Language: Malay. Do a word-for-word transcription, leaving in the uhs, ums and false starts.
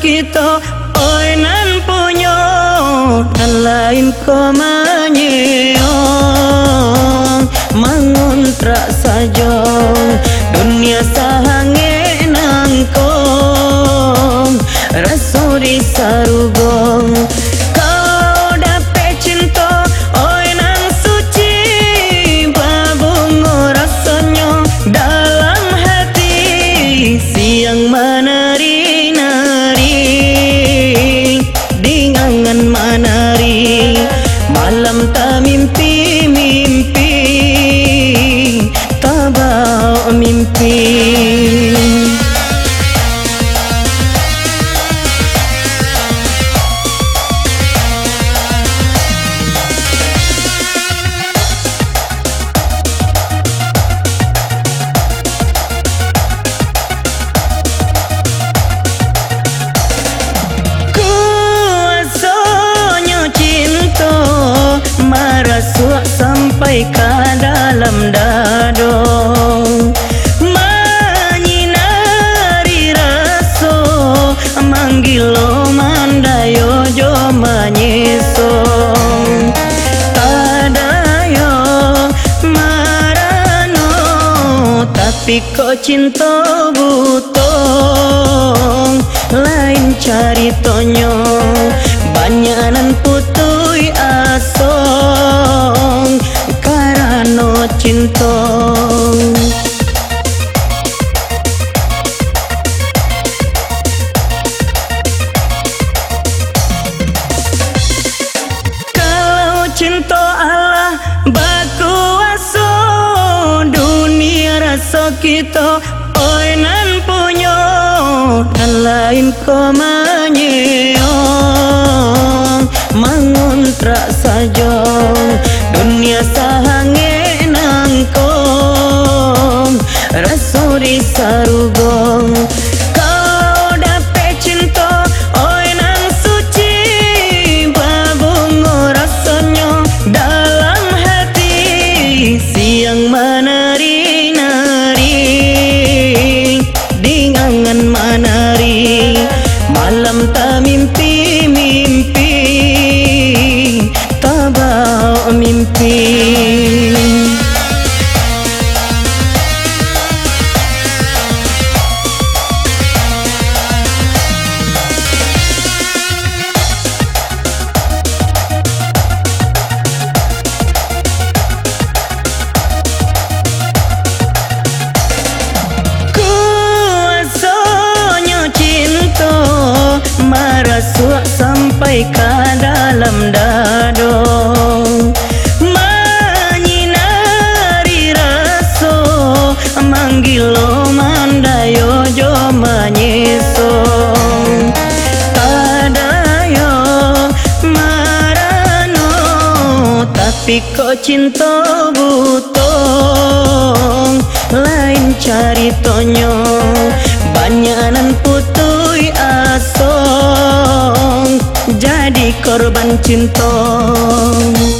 kita oi nan punyo nan lain ko manyeong mangontrak saja dunia sahange nangkong rasuri sarugong kau dapet cinta oi nan suci babungo rasanya dalam hati siang menari-nari dingangan menari malam tak mimpi-mimpi tak bau mimpi. Marasuk sampai ke dalam dadong menyinari raso manggilo mandayo jo manyesong tadayo marano tapi kok cinta butong lain cari tonyo banyanan putui asong karano cintong. Kalau cinta Allah baku aso dunia rasa kita oi nan punyo nan lain ko manyeong mangontrak saja dunia sahange nangkong rasuri sarugong kau dapet cinta oi nan suci babungo rasanya dalam hati siang menari-nari dingangan menari malam tak mimpi-mimpi tak bau mimpi. Marasuk sampai ke dalam dadong menyinari raso manggilo mandayo jo manyesong tadayo marano tapi kok cinta butong lain cari tonyo banyanan putui asong jadi korban cinta.